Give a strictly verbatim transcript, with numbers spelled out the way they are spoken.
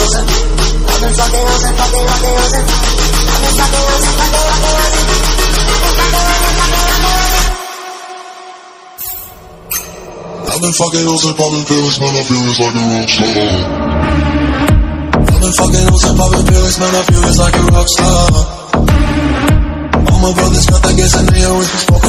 losing. I've been fucking losing, fucking, fucking losing. I've been fucking losing, fucking, fucking losing. I've been fucking losing, popping pills, man, I feel it's like a rock star. I've been fucking losing, popping pills, man, I feel it's like a rock star. All my brothers got that gas and they always been smoking